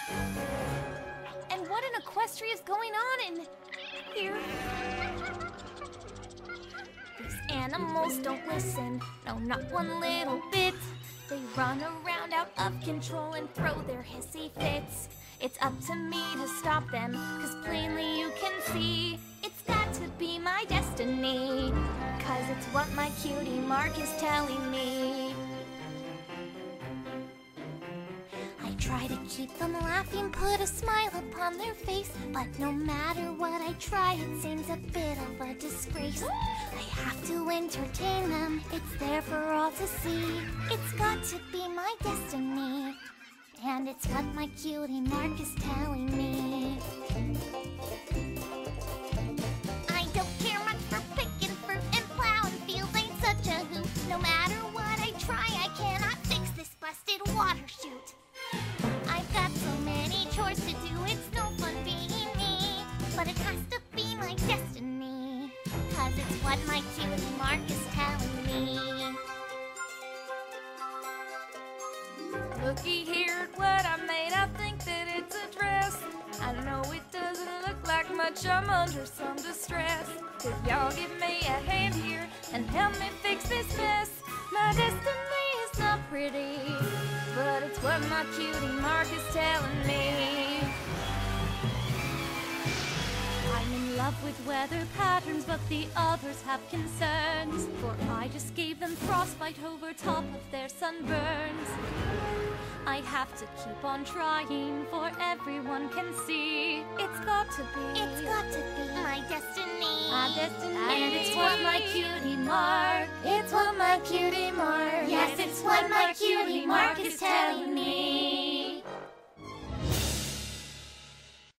And what in equestria is going on in here? These animals don't listen, no, not one little bit. They run around out of control and throw their hissy fits. It's up to me to stop them, 'cause plainly you can see it's got to be my destiny, 'cause it's what my cutie Mark is telling me. I try to keep them laughing, put a smile upon their face, but no matter what I try, it seems a bit of a disgrace. I have to entertain them, it's there for all to see. It's got to be my destiny, and it's what my cutie Mark is telling me. I don't care much for picking fruit and plowing fields, ain't such a hoot. No matter what I try, I cannot fix this busted water chute. I've got so many chores to do, it's no fun being me. But it has to be my destiny, 'cause it's what my cutie Mark is telling me. Looky here at what I made, I think that it's a dress. I know it doesn't look like much, I'm under some distress. Could y'all give me a hand here and help me fix this mess? My destiny is not pretty, but it's what my cutie Mark is telling me. I'm in love with weather patterns, but the others have concerns, for I just gave them frostbite over top of their sunburns. I have to keep on trying, for everyone can see it's got to be My destiny. my destiny. And it's what my cutie Mark, it's what my cutie Mark, Yes, it's what my cutie Mark is telling me.